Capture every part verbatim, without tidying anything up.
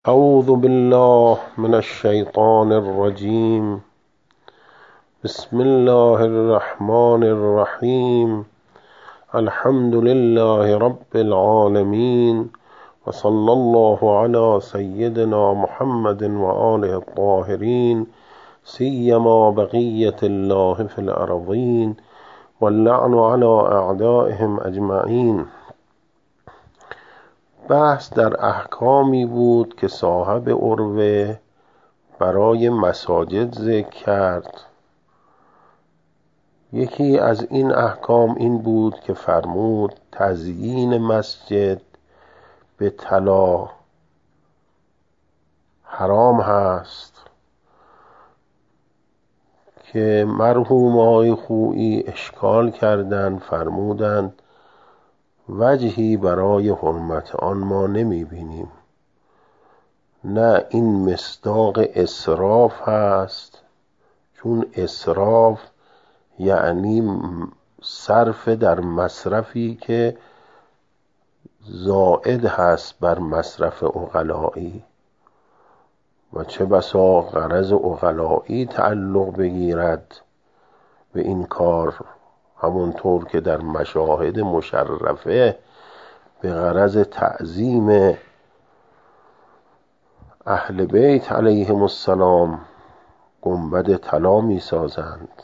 أعوذ بالله من الشيطان الرجيم. بسم الله الرحمن الرحيم. الحمد لله رب العالمين، وصلى الله على سيدنا محمد وآله الطاهرين، سيما بقية الله في الأرضين، واللعن على أعدائهم أجمعين. بحث در احکامی بود که صاحب عروه برای مساجد ذکر کرد. یکی از این احکام این بود که فرمود تزیین مسجد به طلا حرام هست، که مرحوم آقای خویی اشکال کردند، فرمودند وجهی برای حرمت آن ما نمی بینیم. نه، این مصداق اسراف هست، چون اسراف یعنی صرف در مصرفی که زائد هست بر مصرف عقلائی، و چه بسا غرض عقلائی تعلق بگیرد به این کار، همونطور که در مشاهد مشرفه به غرض تعظیم اهل بیت علیهم السلام گنبد طلا می سازند.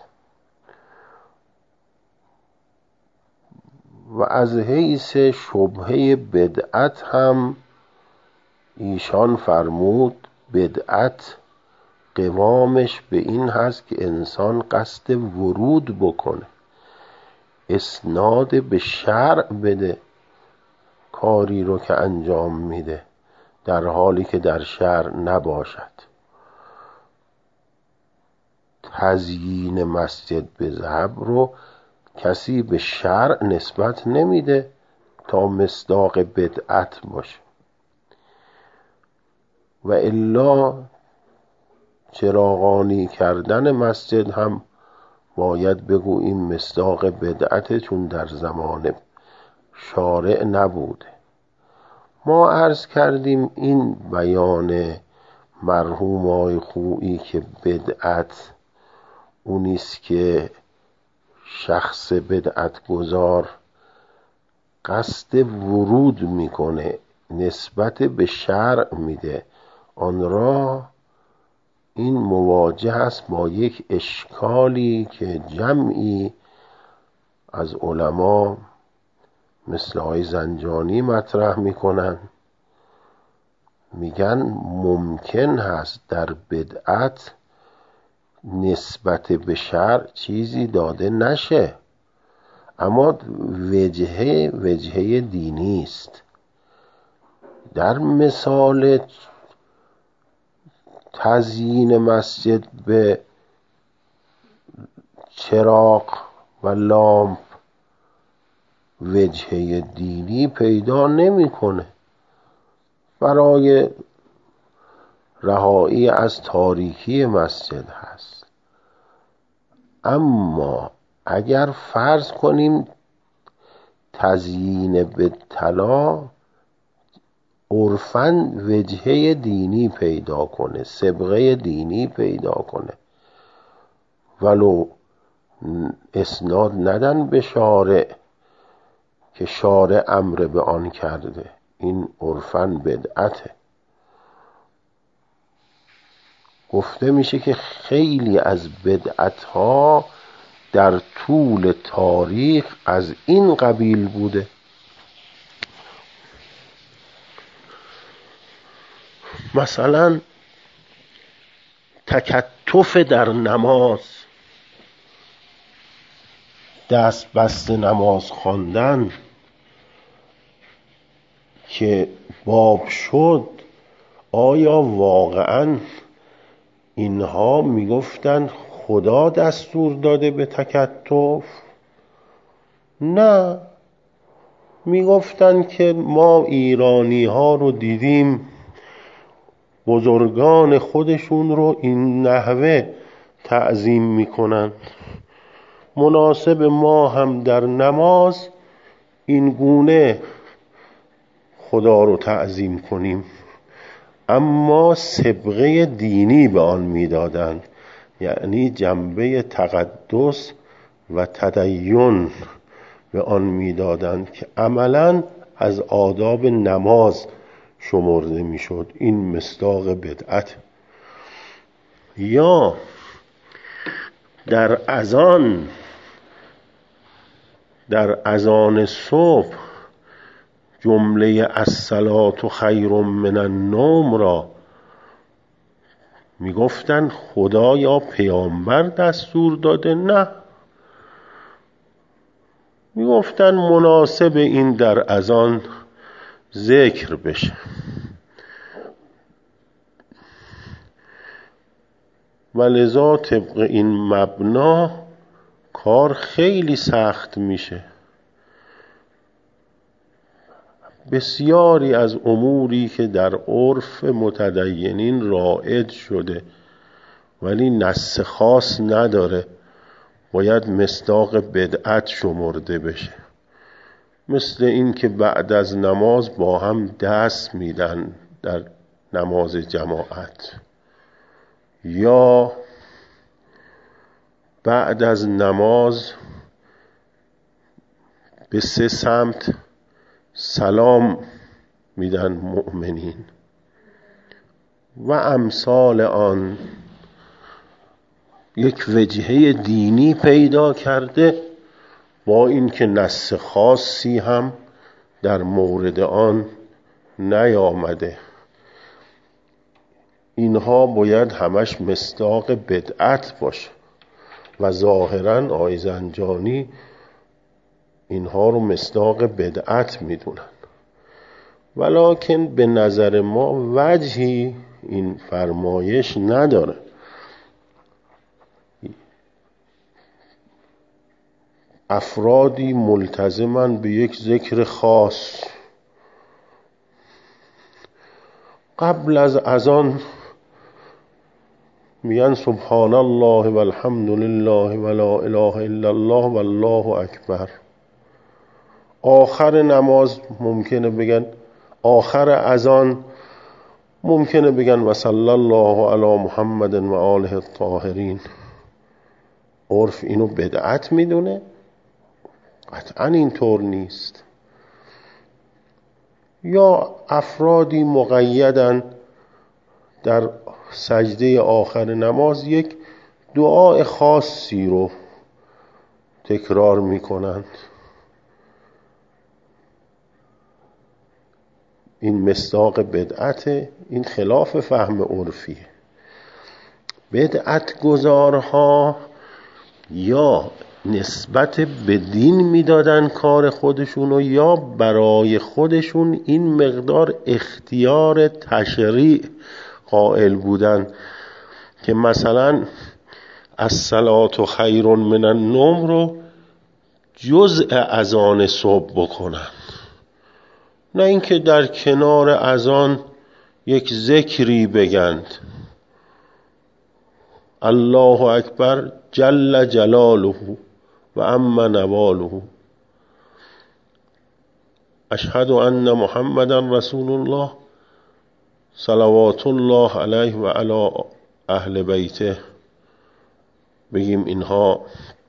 و از حیث شبهه بدعت هم ایشان فرمود بدعت قوامش به این هست که انسان قصد ورود بکنه، اسناد به شرع بده کاری رو که انجام میده، در حالی که در شرع نباشد. تزیین مسجد به ذهب رو کسی به شرع نسبت نمیده تا مصداق بدعت باشه، و الا چراغانی کردن مسجد هم باید بگوییم مصداق بدعت، چون در زمان شارع نبوده. ما عرض کردیم این بیان مرحوم آقای خویی که بدعت اونیست که شخص بدعت گذار قصد ورود میکنه، نسبت به شرع میده آن را، این مواجه است با یک اشکالی که جمعی از علما مثل آقای زنجانی مطرح میکنن. میگن ممکن هست در بدعت نسبت به شرع چیزی داده نشه، اما وجهه وجهه دینی است. در مثال تزیین مسجد به چراغ و لامپ وجهه دینی پیدا نمیکنه، برای رهایی از تاریکی مسجد هست. اما اگر فرض کنیم تزیین به طلا عرفاً وجهه دینی پیدا کنه، صبغه دینی پیدا کنه، ولو اسناد ندن به شارع که شارع امر به آن کرده، این عرفاً بدعته. گفته میشه که خیلی از بدعتها در طول تاریخ از این قبیل بوده. مثلا تکتف در نماز، دست بست نماز خواندن که باب شد، آیا واقعاً اینها میگفتن خدا دستور داده به تکتف؟ نه، میگفتن که ما ایرانی ها رو دیدیم بزرگان خودشون رو این نحوه تعظیم میکنن، مناسب ما هم در نماز این گونه خدا رو تعظیم کنیم. اما صبغه دینی به آن میدادند، یعنی جنبه تقدس و تدین به آن میدادند که عملاً از آداب نماز شمرده میشد. این مصداق بدعت. یا در اذان در اذان صبح جمله الصلاة خیر من النوم را میگفتن خدا یا پیامبر دستور داده؟ نه، میگفتن مناسب این در اذان ذکر بشه. و لذا طبق این مبنا کار خیلی سخت میشه. بسیاری از اموری که در عرف متدینین رایج شده ولی نص خاص نداره باید مصداق بدعت شمرده بشه. مثل این که بعد از نماز با هم دست میدن در نماز جماعت، یا بعد از نماز به سه سمت سلام میدن مؤمنین و امثال آن. یک وجهه دینی پیدا کرده با اینکه نص خاصی هم در مورد آن نیامده. اینها باید همش مصداق بدعت باشه و ظاهراً آقای زنجانی اینها رو مصداق بدعت میدونن، ولکن به نظر ما وجهی این فرمایش نداره. افرادی ملتزمن به یک ذکر خاص، قبل از اذان میگن سبحان الله و الحمد لله و لا اله الا الله و الله اکبر. آخر نماز ممکنه بگن، آخر اذان ممکنه بگن و صلی الله علی محمد و آله الطاهرین. عرف اینو بدعت میدونه؟ قطعا اینطور نیست. یا افرادی مقیدن در سجده آخر نماز یک دعای خاصی رو تکرار میکنند. این مصداق بدعته، این خلاف فهم عرفیه. بدعت گذارها یا نسبت به دین میدادن کار خودشونو، یا برای خودشون این مقدار اختیار تشریع قائل بودن که مثلا الصلاة خیر من النوم رو جزء اذان صبح بکنن، نه اینکه در کنار اذان یک ذکری بگند الله اکبر جل جلاله و اما نواله اشهد ان محمدا رسول الله صلوات الله علیه و علی اهل بیته. بگیم اینها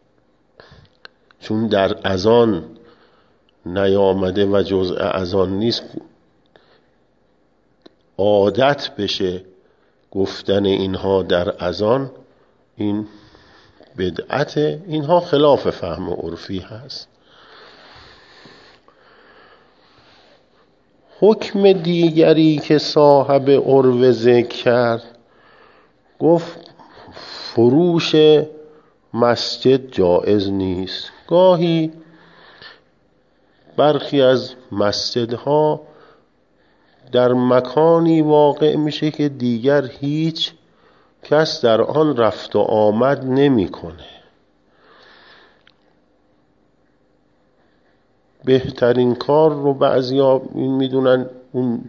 چون در اذان نیامده و جزء اذان نیست عادت بشه گفتن اینها در اذان، این بدعت. اینها خلاف فهم عرفی هست. حکم دیگری که صاحب عروه ذکر کرد، گفت فروش مسجد جایز نیست. گاهی برخی از مسجدها در مکانی واقع میشه که دیگر هیچ کس در آن رفت و آمد نمیکنه. بهترین کار رو بعضیا میدونن اون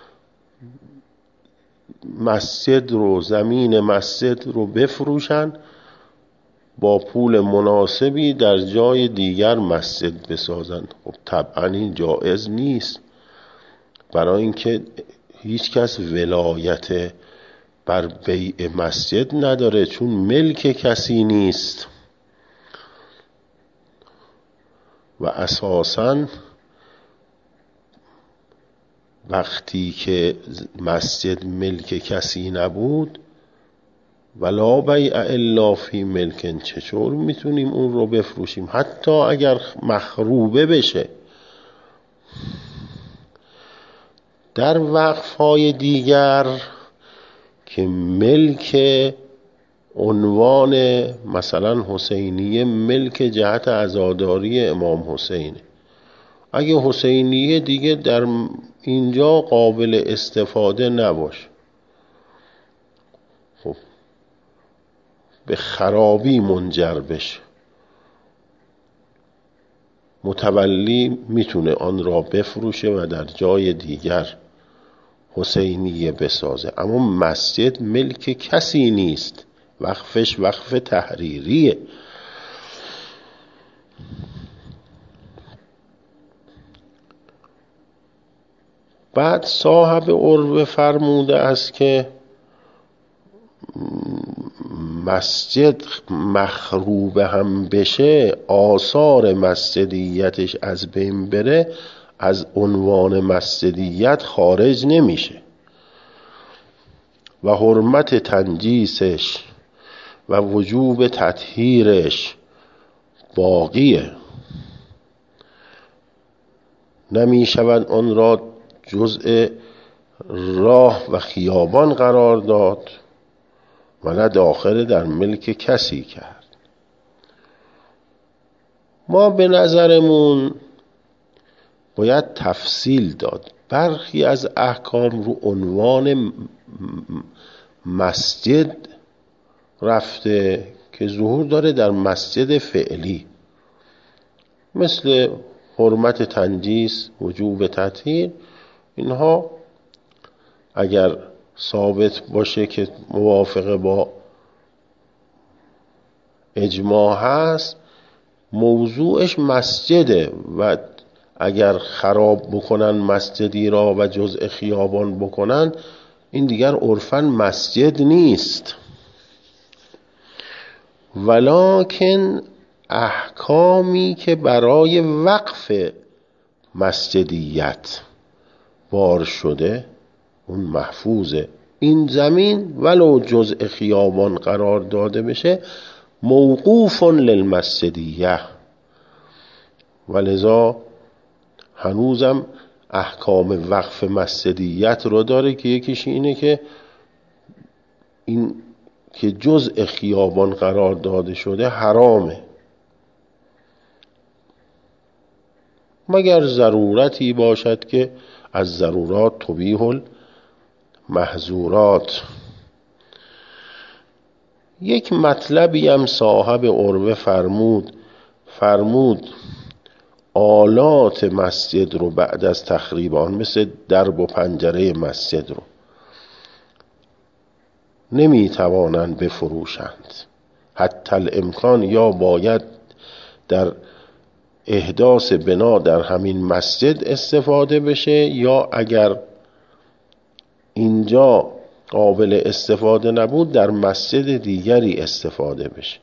مسجد رو، زمین مسجد رو بفروشن، با پول مناسبی در جای دیگر مسجد بسازن. خب طبعا این جایز نیست، برای اینکه هیچ کس ولایت بر بیع مسجد نداره، چون ملک کسی نیست و اساساً وقتی که مسجد ملک کسی نبود ولا بیع الا فی ملکن، چطور میتونیم اون رو بفروشیم حتی اگر مخروبه بشه؟ در وقف‌های دیگر که ملک عنوان مثلا حسینیه ملک جهت عزاداری امام حسینه، اگه حسینیه دیگه در اینجا قابل استفاده نباشه، خب به خرابی منجر بشه، متولی میتونه آن را بفروشه و در جای دیگر حسینیه بسازه، اما مسجد ملک کسی نیست، وقفش وقف تحریریه. بعد صاحب عروه فرموده است که مسجد مخروب هم بشه، آثار مسجدیتش از بین بره، از عنوان مسجدیت خارج نمیشه و حرمت تنجیسش و وجوب تطهیرش باقیه، نمیشود آن را جزء راه و خیابان قرار داد و نه داخل در ملک کسی کرد. ما به نظرمون باید تفصیل داد. برخی از احکام رو عنوان مسجد رفته که ظهور داره در مسجد فعلی، مثل حرمت تنجیس، وجوب تطهیر، اینها اگر ثابت باشه که موافق با اجماع هست، موضوعش مسجده و اگر خراب بکنن مسجدی را و جزء خیابان بکنن، این دیگر عرفاً مسجد نیست. ولکن احکامی که برای وقف مسجدیت بار شده اون محفوظه. این زمین ولو جزء خیابان قرار داده بشه موقوف للمسجدیه، ولذا هنوزم احکام وقف مسجدیت رو داره که یکیش اینه که این که جزء خیابان قرار داده شده حرامه، مگر ضرورتی باشد که از ضرورات تبیح المحظورات. یک مطلبی هم صاحب عروه فرمود فرمود آلات مسجد رو بعد از تخریب آن، مثل درب و پنجره مسجد رو نمی توانند بفروشند، حتی الامکان یا باید در احداث بنا در همین مسجد استفاده بشه، یا اگر اینجا قابل استفاده نبود در مسجد دیگری استفاده بشه.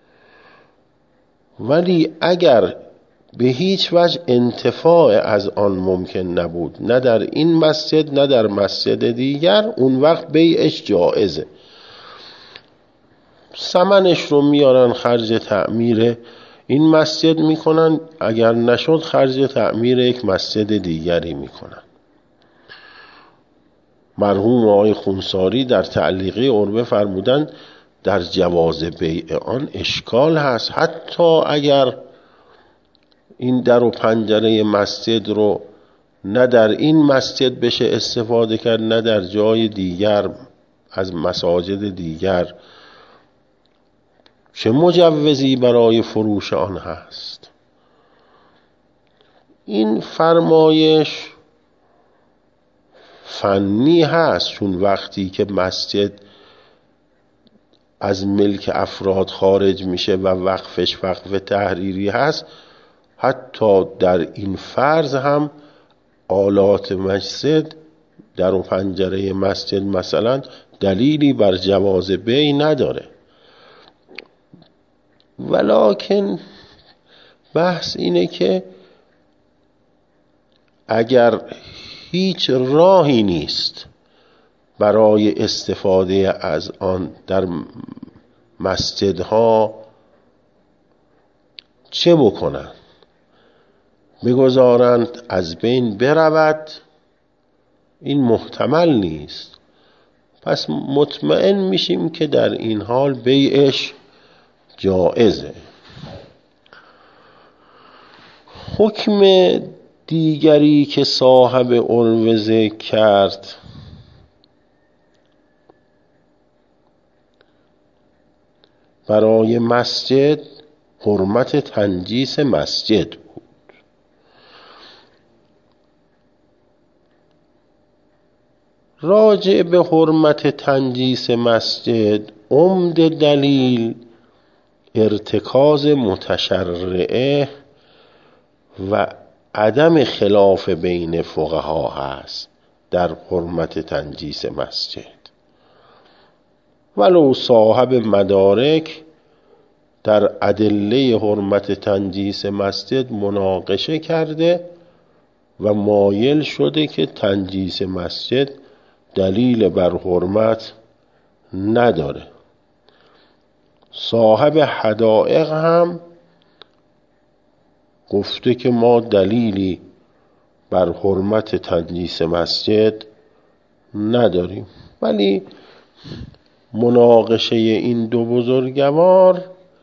ولی اگر به هیچ وجه انتفاع از آن ممکن نبود، نه در این مسجد نه در مسجد دیگر، اون وقت بیعش جائزه. ثمنش رو میارن خرج تعمیر این مسجد میکنن، اگر نشد خرج تعمیر یک مسجد دیگری میکنن. مرحوم آقای خونساری در تعلیقی عروه فرمودن در جواز بیع آن اشکال هست، حتی اگر این در و پنجره مسجد رو نه در این مسجد بشه استفاده کرد نه در جای دیگر از مساجد دیگر، چه مجوزی برای فروش آن هست؟ این فرمایش فنی هست، چون وقتی که مسجد از ملک افراد خارج میشه و وقفش وقف تحریری هست، حتی در این فرض هم آلات مسجد در و پنجره مسجد مثلا دلیلی بر جواز بیع نداره. ولکن بحث اینه که اگر هیچ راهی نیست برای استفاده از آن در مسجدها، چه بکنند؟ بگذارند از بین برود؟ این محتمل نیست. پس مطمئن میشیم که در این حال بیعش جائزه. حکم دیگری که صاحب عنوه ذکر کرد برای مسجد حرمت تنجیس مسجد بود. راجع به حرمت تنجیس مسجد عمده دلیل ارتکاز متشرعه و عدم خلاف بین فقها هست در حرمت تنجیس مسجد. ولو صاحب مدارک در ادله حرمت تنجیس مسجد مناقشه کرده و مایل شده که تنجیس مسجد دلیل بر حرمت نداره. صاحب حدائق هم گفته که ما دلیلی بر حرمت تنجیس مسجد نداریم. ولی مناقشه این دو بزرگوار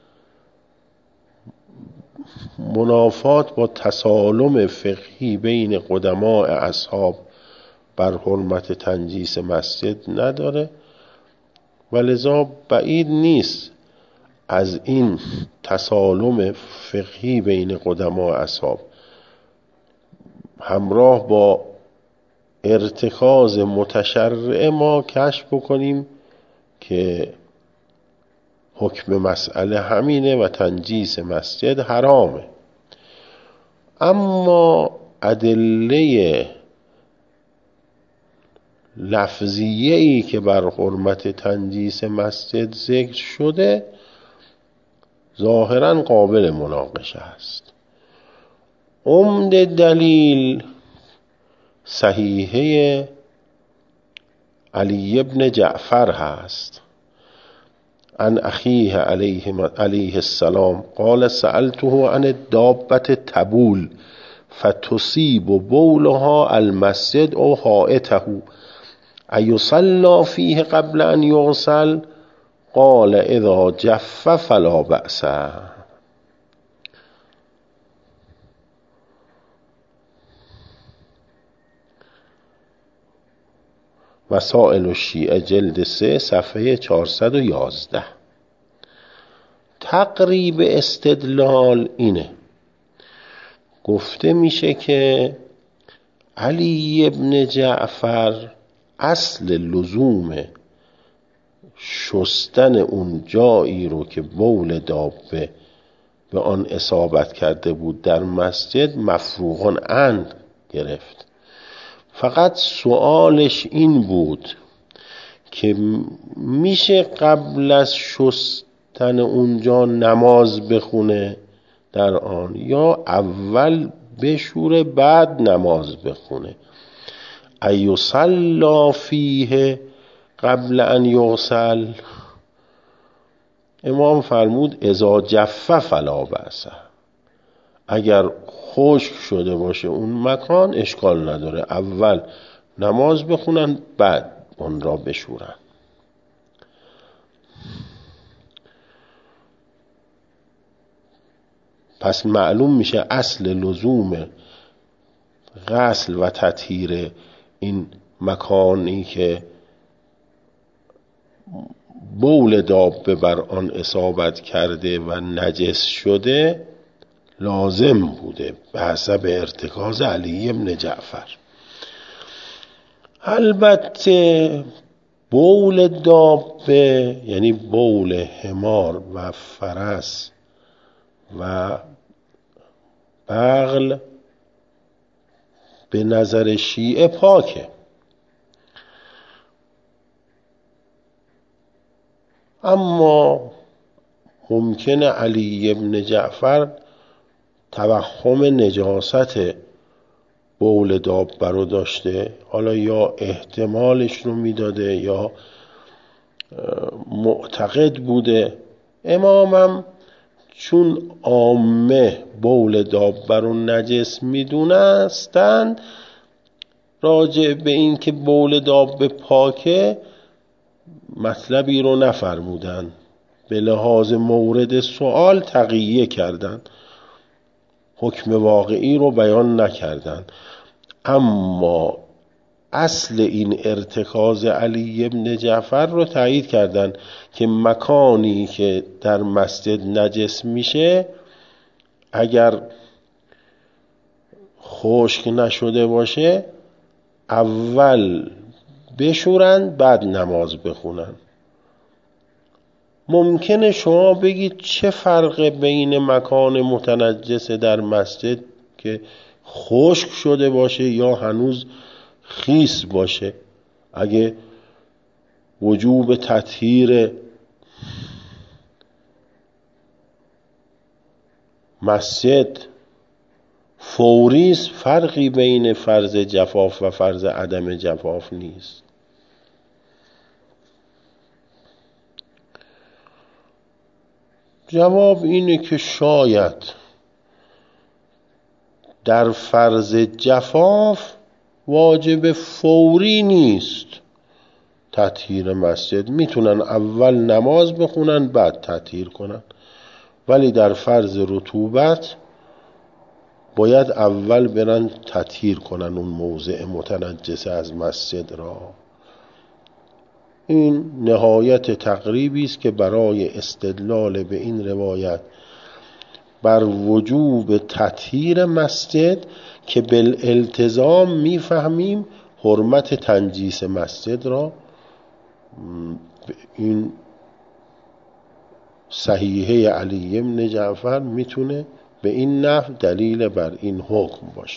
منافات با تسالم فقهی بین قدماء اصحاب بر حرمت تنجیس مسجد نداره و لذا بعید نیست از این تسالم فقهی بین قدماء اصحاب همراه با ارتکاز متشرع ما کشف بکنیم که حکم مسئله همینه و تنجیس مسجد حرامه. اما ادله لفظیه‌ای که بر حرمت تنجیس مسجد ذکر شده ظاهراً قابل مناقشه است. عمده دلیل صحیحه علی ابن جعفر هست عن اخیه علیه, علیه السلام قال سألته عن الدابة تبول فتصیب بولها المسجد او حائطه ایصلی فیه قبل ان یغسل قال اذا جف فلا بأس. مسائل الشیعه جلد سه صفحه چهارصد و یازده. تقریب استدلال اینه، گفته میشه که علی ابن جعفر اصل لزوم شستن اون جایی رو که بول دابه به آن اصابت کرده بود در مسجد مفروغ عنه گرفت. فقط سوالش این بود که میشه قبل از شستن اونجا نماز بخونه در آن یا اول بشوره بعد نماز بخونه. ایصلی فیه قبل ان یغسل. امام فرمود اذا جف فلا بأس، اگر خشک شده باشه اون مکان اشکال نداره، اول نماز بخونن بعد اون را بشورن. پس معلوم میشه اصل لزوم غسل و تطهیر این مکانی که بول دابه بر آن اصابت کرده و نجس شده لازم بوده به حسب ارتکاز علی ابن جعفر. البته بول دابه یعنی بول حمار و فرس و بغل به نظر شیعه پاکه، اما ممکنه علی ابن جعفر توهم نجاست بول دابه رو داشته، حالا یا احتمالش رو میداده یا معتقد بوده. امامم چون عامه بول دابه رو نجس میدونستند، راجع به این که بول دابه پاکه مطلبی رو نفرمودن، به لحاظ مورد سوال تقیه کردن، حکم واقعی رو بیان نکردن. اما اصل این ارتکاز علی ابن جعفر رو تایید کردن که مکانی که در مسجد نجس میشه اگر خشک نشده باشه اول بشورن بعد نماز بخونن. ممکنه شما بگید چه فرق بین مکان متنجس در مسجد که خشک شده باشه یا هنوز خیس باشه؟ اگه وجوب تطهیر مسجد فوری است، فرقی بین فرض جفاف و فرض عدم جفاف نیست. جواب اینه که شاید در فرض جفاف واجب فوری نیست تطهیر مسجد، میتونن اول نماز بخونن بعد تطهیر کنن، ولی در فرض رطوبت باید اول برن تطهیر کنن اون موضع متنجس از مسجد را. این نهایت تقریبی است که برای استدلال به این روایت بر وجوب تطهیر مسجد که بالالتزام میفهمیم حرمت تنجیس مسجد را، این صحیحه علی ابن جعفر میتونه به این نحو دلیل بر این حکم باشه.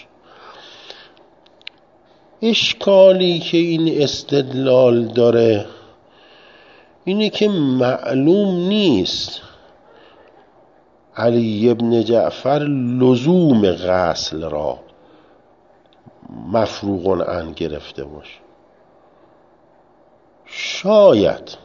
اشکالی که این استدلال داره اینه که معلوم نیست علی ابن جعفر لزوم غسل را مفروغ عنه گرفته باشه. شاید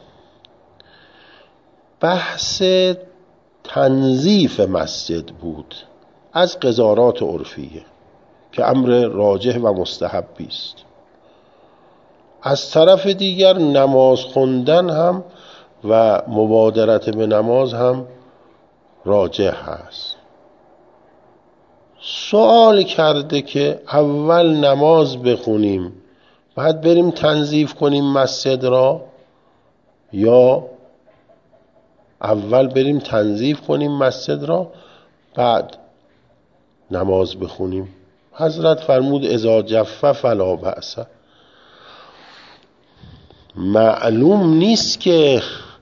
بحث تنظیف مسجد بود از قذارات عرفیه که امر راجح و مستحبی است. از طرف دیگر نماز خوندن هم و مبادرت به نماز هم راجح هست. سوال کرده که اول نماز بخونیم بعد بریم تنظیف کنیم مسجد را، یا اول بریم تنظیف کنیم مسجد را بعد نماز بخونیم؟ حضرت فرمود اذا جف فلا بأس. معلوم نیست که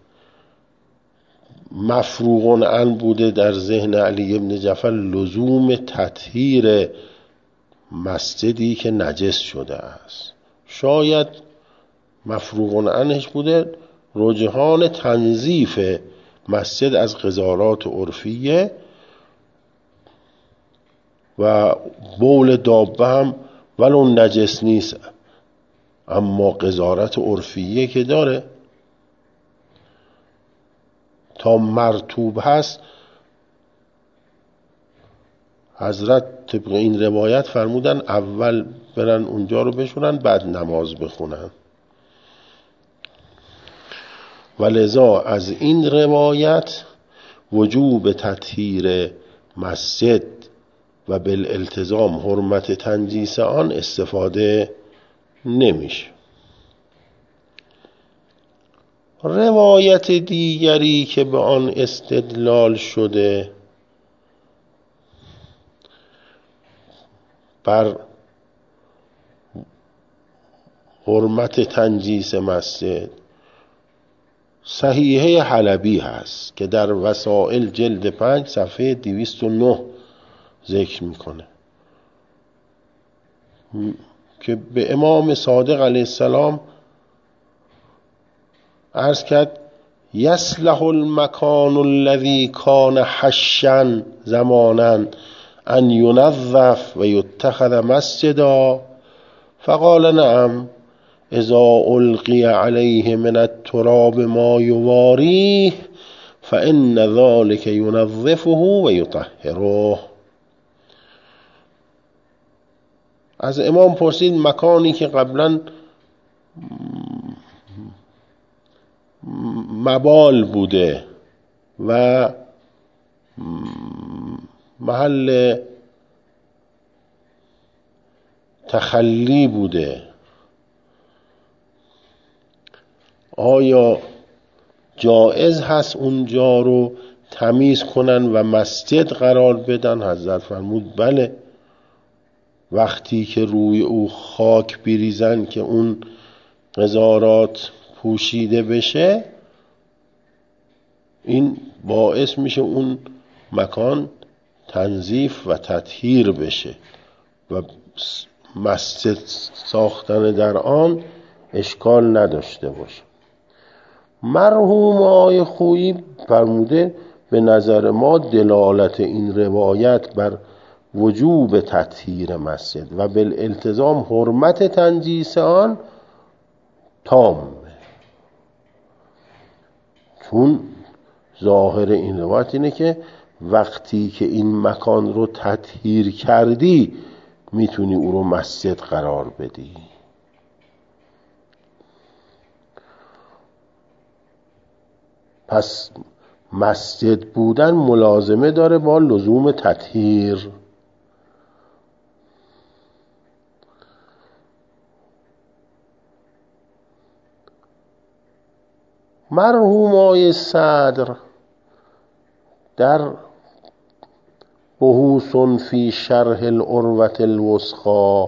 مفروغ عنه بوده در ذهن علی ابن جعفر لزوم تطهیر مسجدی که نجس شده است. شاید مفروغ عنهش بوده رجحان تنظیف مسجد از قذارات عرفیه، و بول دابه هم ولو نجس نیست اما قذارت عرفیه که داره، تا مرطوب هست. حضرت طبق این روایت فرمودن اول برن اونجا رو بشورن بعد نماز بخونن، و لذا از این روایت وجوب تطهیر مسجد و بالالتزام حرمت تنجیس آن استفاده نمیشه. روایت دیگری که به آن استدلال شده بر حرمت تنجیس مسجد صحیحه حلبی هست که در وسائل جلد پنج صفحه دویست و نه ذکر میکنه که به امام صادق علیه السلام عرض کرد یصلح المکان الذی کان حشا زمانا ان ینظف و یتخذ مسجدا؟ فقال نعم اذا القی علیه من التراب ما یواریه فان ذلك ینظفه و یطهره. از امام پرسید مکانی که قبلا مبال بوده و محل تخلی بوده، آیا جایز هست اونجا رو تمیز کنن و مسجد قرار بدن؟ حضرت فرمود بله، وقتی که روی او خاک بریزن که اون قذارات پوشیده بشه، این باعث میشه اون مکان تنظیف و تطهیر بشه و مسجد ساختن در آن اشکال نداشته باشه. مرحوم آقای خویی فرموده به نظر ما دلالت این روایت بر وجوب تطهیر مسجد و بالالتزام حرمت تنجیس آن تامه، چون ظاهر این روایت اینه که وقتی که این مکان رو تطهیر کردی میتونی او رو مسجد قرار بدی. پس مسجد بودن ملازمه داره با لزوم تطهیر. مرحوم آقای صدر در بحوث فی شرح العروة الوثقی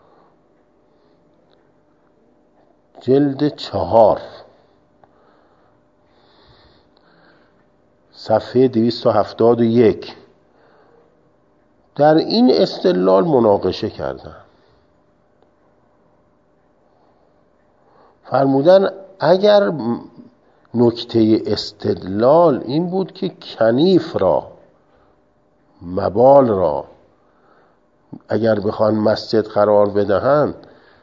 جلد چهار صفحه دویست و هفتاد و یک در این استدلال مناقشه کردن. فرمودن اگر نکته استدلال این بود که کنیف را، مبال را اگر بخوان مسجد قرار بدهند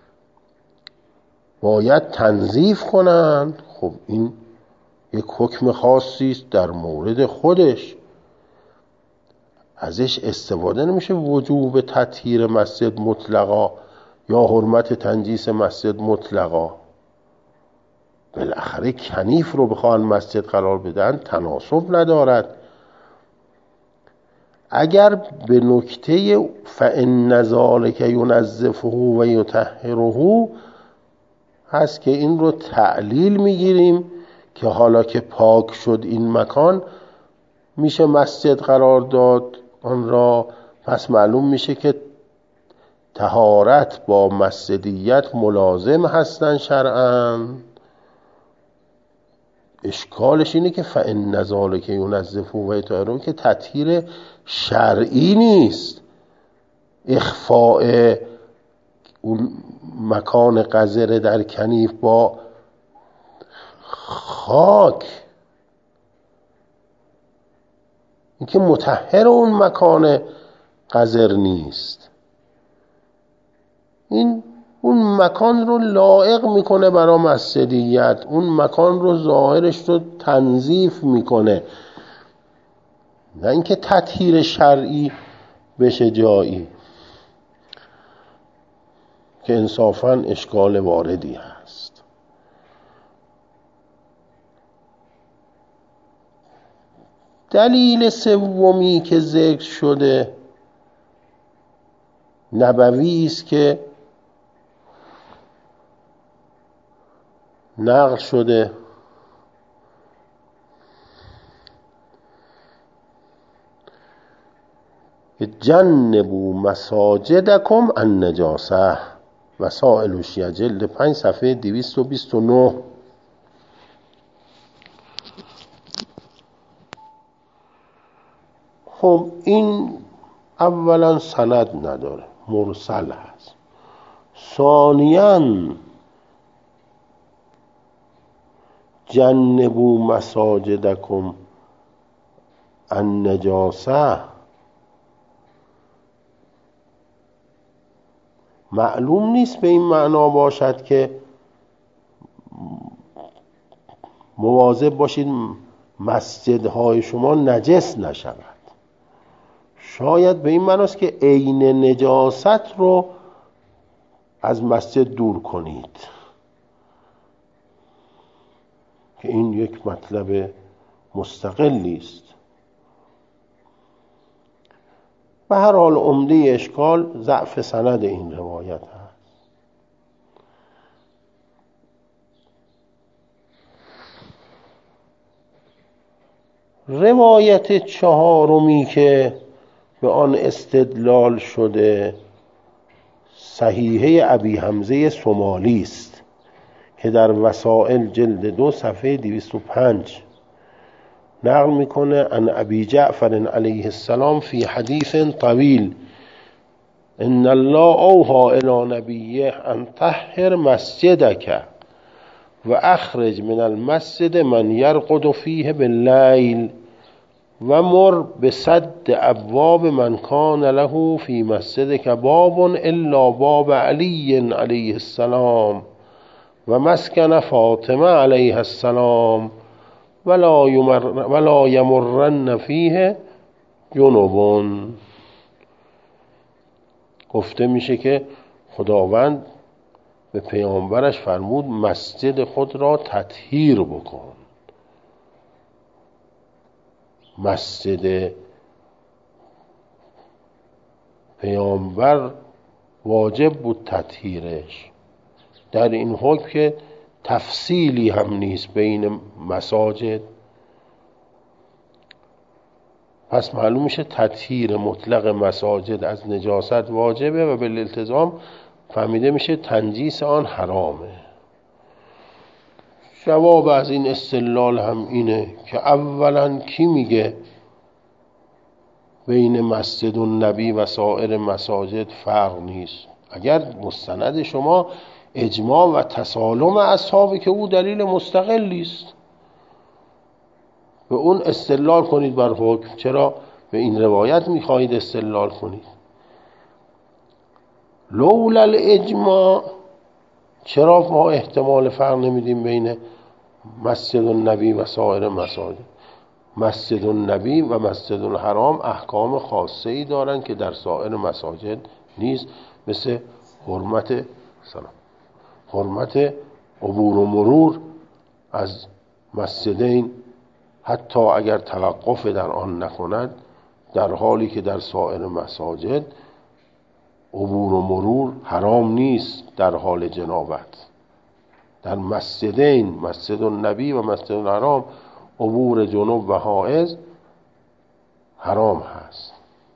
باید تنظیف کنند، خب این یک حکم خاصی است در مورد خودش، ازش استفاده نمیشه وجوب تطهیر مسجد مطلقا یا حرمت تنجیس مسجد مطلقا. بالاخره کنیف رو بخوان مسجد قرار بدن تناسب ندارد. اگر به نکته فإن ذلک ینظفه و یطهره هست که این رو تعلیل میگیریم که حالا که پاک شد این مکان میشه مسجد قرار داد آن را، پس معلوم میشه که طهارت با مسجدیت ملازم هستن شرعاً. اشکالش اینه که فإن ذلک ینظفه و یطهره که تطهیر شرعی نیست، اخفاء اون مکان قذره در کنیف با خاک، این که مطهر اون مکان قذر نیست، این اون مکان رو لایق میکنه برای مسجدیت، اون مکان رو ظاهرش رو تنظیف میکنه، نه اینکه تطهیر شرعی بشه جایی که انصافاً اشکال واردی هست. دلیل سومی که ذکر شده نبوی است که نقل شده جنبوا مساجدکم النجاسه وسائل الشیعه جلد پنج صفحه دویست و بیست و نه. خب این اولا سند نداره، مرسل هست. ثانیاً جنبوا مساجدکم النجاسه، معلوم نیست به این معنا باشد که مواظب باشید مسجدهای شما نجس نشود. شاید به این معناست که عین نجاست رو از مسجد دور کنید، که این یک مطلب مستقلی است. به هر حال عمده اشکال ضعف سند این روایت هست. روایت چهارمی که به آن استدلال شده صحیحه ابی حمزه سمالی است که در وسائل جلد دو صفحه دویست و پنج نقل میکنه عن ابی جعفر علیه السلام فی حدیث طویل ان الله اوحی الی نبیه ان طهر مسجدک و اخرج من المسجد من یرقد فیه باللیل و مر بسد ابواب من کان له فی مسجدک باب الا باب علی علیه السلام و مسکن فاطمه علیه السلام ولا یمر ولا یمرن فیه جنوبون. گفته میشه که خداوند به پیامبرش فرمود مسجد خود را تطهیر بکن. مسجد پیامبر واجب بود تطهیرش. در این حکم که تفصیلی هم نیست بین مساجد، پس معلوم میشه تطهیر مطلق مساجد از نجاست واجبه و بالالتزام فهمیده میشه تنجیس آن حرامه. جواب از این استدلال هم اینه که اولا کی میگه بین مسجد النبی و سایر مساجد فرق نیست؟ اگر مستند شما اجماع و تسالم اصحابه که او دلیل مستقلی است، به اون استدلال کنید بر حکم. چرا به این روایت میخواهید استدلال کنید؟ لولا الاجماع چرا ما احتمال فرق نمیدیم بین مسجد النبی و سایر مساجد؟ مسجد النبی و مسجد الحرام احکام خاصه ای دارن که در سایر مساجد نیست، مثل حرمت سلام حرمت عبور و مرور از مسجدین حتی اگر توقف در آن نکند، در حالی که در سایر مساجد عبور و مرور حرام نیست در حال جنابت. در مسجدین مسجد النبی و مسجد الحرام عبور جنوب و حائض حرام هست.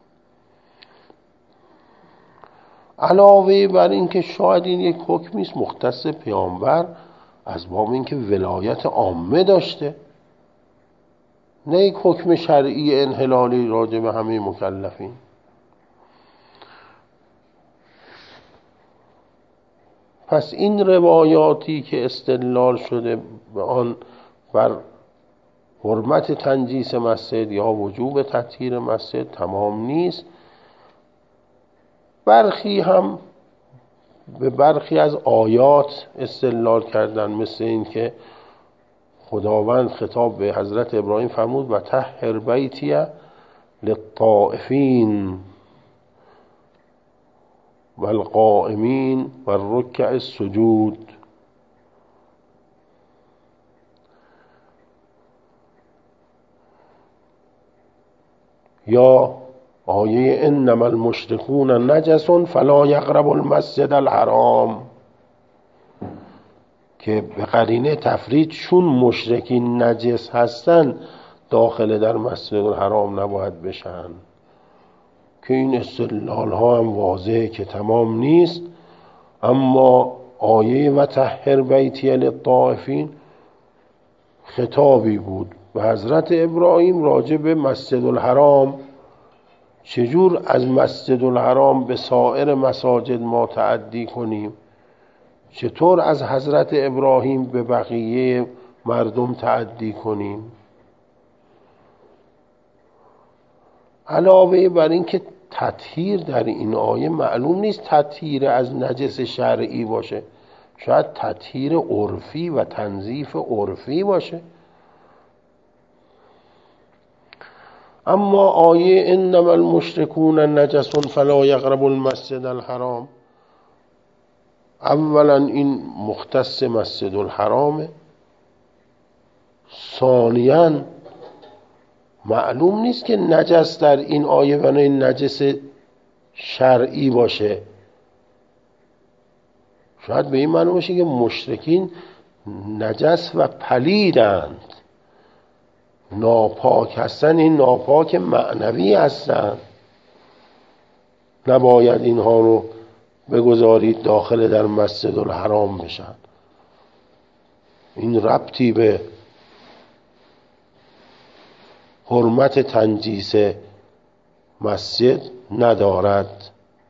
علاوه بر این که شاید این یک حکمی است مختص پیامبر از باب این که ولایت عامه داشته، نه یک حکم شرعی انحلالی راجع به همه مکلفین. پس این روایاتی که استدلال شده به آن بر حرمت تنجیس مسجد یا وجوب تطهیر مسجد تمام نیست. برخی هم به برخی از آیات استدلال کردن، مثل این که خداوند خطاب به حضرت ابراهیم فرمود و طهر بیتی للطائفین والقائمین والرکع السجود. یا آیه انما المشرکون نجس فلا یقربوا المسجد الحرام، که به قرینه تفرید چون مشرکین نجس هستن داخل در مسجد الحرام نباید بشن، که این استدلال ها هم واضحه که تمام نیست. اما آیه و طهر بیتی للطائفین خطابی بود به حضرت ابراهیم راجع به مسجد الحرام. چجور از مسجد الحرام به سایر مساجد ما تعدی کنیم؟ چطور از حضرت ابراهیم به بقیه مردم تعدی کنیم. علاوه بر این که تطهیر در این آیه معلوم نیست تطهیر از نجس شرعی باشه، شاید تطهیر عرفی و تنظیف عرفی باشه. اما آیه انما المشرکون نجس فلا یقربوا المسجد الحرام، اولا این مختص مسجد الحرامه، ثانیاً معلوم نیست که نجس در این آیه و این نجس شرعی باشه. شاید به این معنی باشه که مشرکین نجس و پلیدند، ناپاک هستن، این ناپاک معنوی هستن، نباید اینها رو بگذارید داخل در مسجد الحرام بشن. این ربطی به حرمت تنجیس مسجد ندارد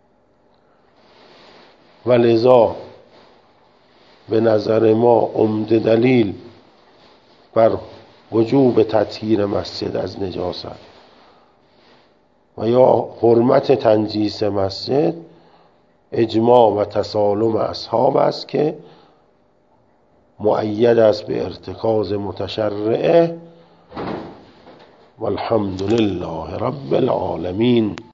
و لذا به نظر ما عمده دلیل بر وجوب تطهیر مسجد از نجاست و یا حرمت تنجیس مسجد اجماع و تسالم اصحاب است که مؤید است به ارتکاز متشرعه. والحمد لله رب العالمین.